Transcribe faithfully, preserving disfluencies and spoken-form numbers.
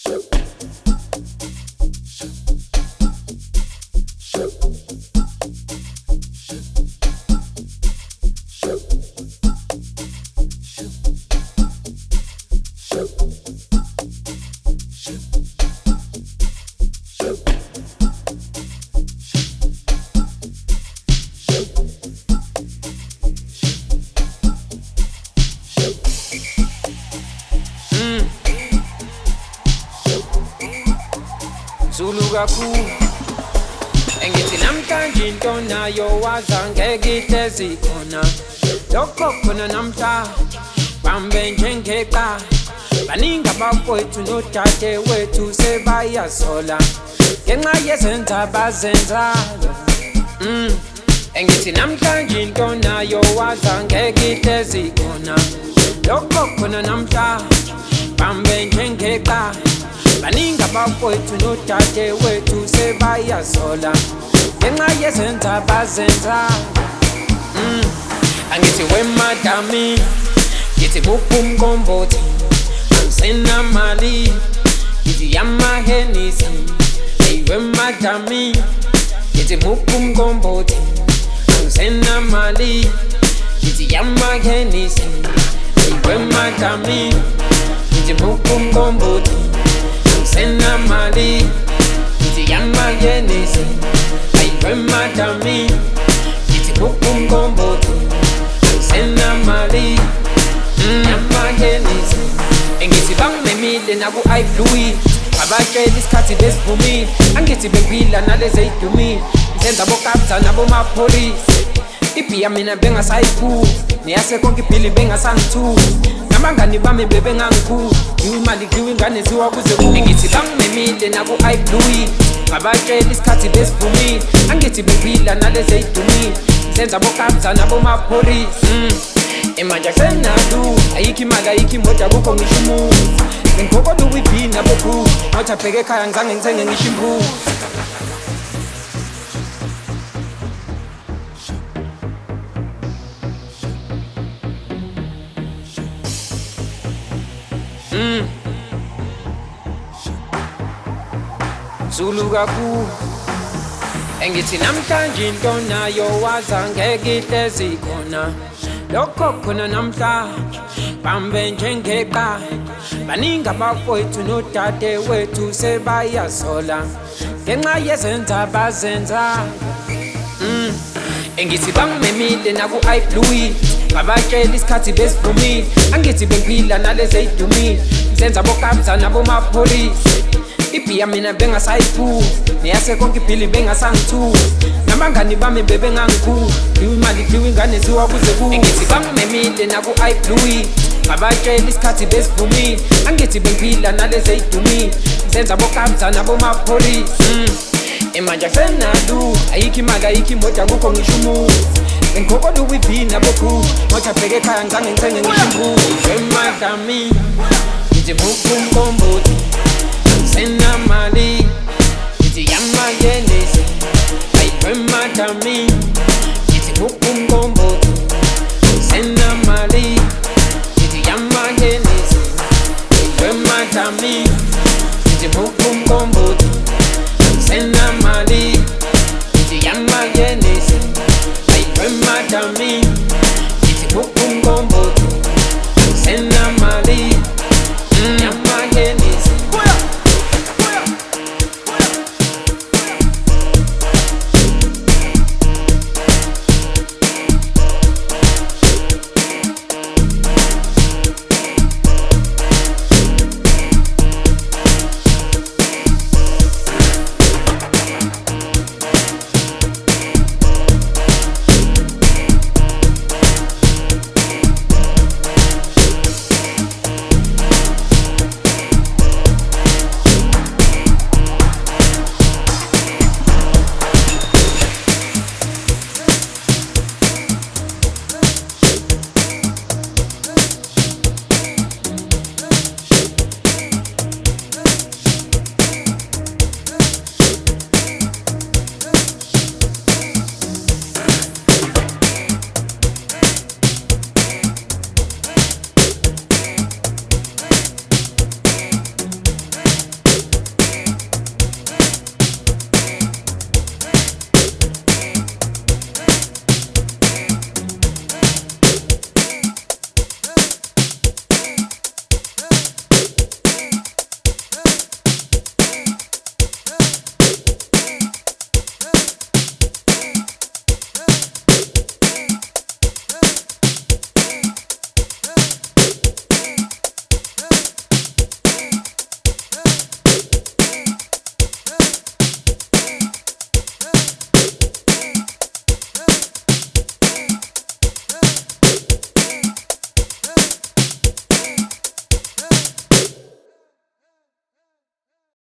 Zulugaku engithi namhlanje into nayo wazange ngitezi khona lokho khona namhla bambe njengeqa baningi abafowethu nodade wethu sebayasola ngenxa yezenza bazenzayo mm engithi namhlanje into nayo wazange ngitezi khona lokho khona namhla bambe njengeqa baningi abafowethu nodade wethu sebayasola ngenxa yezenza bazenza mm angithi wemadami ngithi bupha umqombothi angisenamali ngithi yamahenisi hey wemadami ngithi bupha umqombothi angisenamali ngithi yamahenisi hey wemadami ngithi bupha umqombothi Sena mali, iti yama yenisi. Aiwe madami, iti bukum gomboti. Sena mali, yama yenisi. Engiti bang me mile na ku ai blui. Abaje liskati best for me. Angiti begwila na leze itumi. Nzenza bokabza na boma police. Ipi ya mina benga saipu. Niyase konki pili benga santu. Namangani bami bebe nganku. Iwi mali kiwi ngane ziwa kuze ku Ngithi bang memile na ku I blue Abatshela isikhathi besivumi Angithi bebila naleze idumi Senza bokabza nabo mapolice mm. Imanja kusenadu Ayikho imali ayikho imoto akukho ngisho umuzi Ngikhokola uwibhi nabokhu Ngothi abheke ekhaya ngizange ngithenge ngisho imbuzi Mm. Zulugaku engithi namhlanje into nayo wazange ngitezi khona lokho khona namhla bambe njengeqa baningi abafowethu nodade wethu sebayasola ngenxa yezenza bazenza mm engithi bangimemile naku I blue Abatshela isikhathi besivumile Angithi bengwila naleze idumile Senza bokabza nabo mapolice Ipi ya mina benga saipu Niyase konki pili benga santu Namangani bami bebe nganku Iwi mali kiwi ngane ziwa kuze ku Engithi bangimemile naku I blue Abatshela isikhathi besivumile Angithi bengwila naleze idumile Senza bokabza nabo mapolice mm. Imanja kusenadu Ayikho imali ayikho imoto akukho ngisho umuzi Ngikhokola uwibhi nabokhu Ngothi abheke ekhaya ngizange ngithenge ngisho imbuzi Wemadami ngithi bupha umqombothi Angisenamali ngithi yama yenisi Ayi wemadami